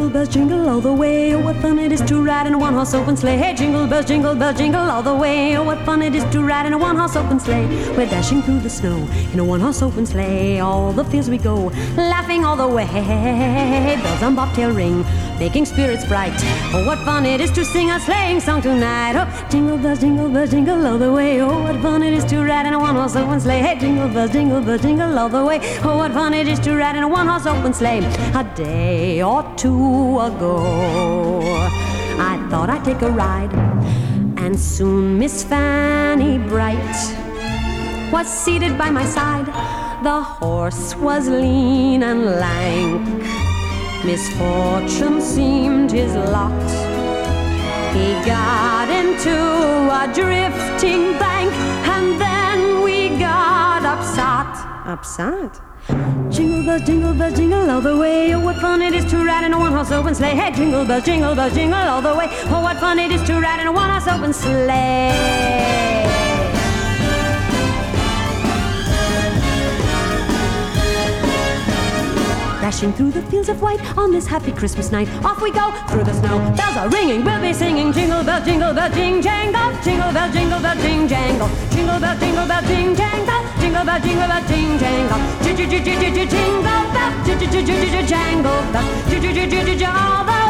jingle bells, jingle all the way. Oh, what fun it is to ride in a one-horse open sleigh. Hey, jingle bells, jingle all the way. Oh, what fun it is to ride in a one-horse open sleigh. We're dashing through the snow in a one-horse open sleigh. All the fields we go, laughing all the way. Bells on bobtail ring, making spirits bright. Oh, what fun it is to sing a sleighing song tonight. Oh, jingle bells, jingle all the way. Oh, what fun it is to ride in a one-horse open sleigh. Hey, jingle bells, jingle all the way. Oh, what fun it is to ride in a one-horse open sleigh. A day or two ago, I thought I'd take a ride, and soon Miss Fanny Bright was seated by my side. The horse was lean and lank, misfortune seemed his lot. He got into a drifting bank, and then we got upset. Jingle bells, jingle all the way. Oh, what fun it is to ride in a one-horse open sleigh. Hey, jingle bells, jingle all the way. Oh, what fun it is to ride in a one-horse open sleigh. Dashing through the fields of white on this happy Christmas night. Off we go through the snow. Bells are ringing, we'll be singing. Jingle bell, jing jangle. Jingle bell, jing jangle. Jingle bell, jing jangle. Jingle bell, jing jangle. Jingle bell, jangle bell. All the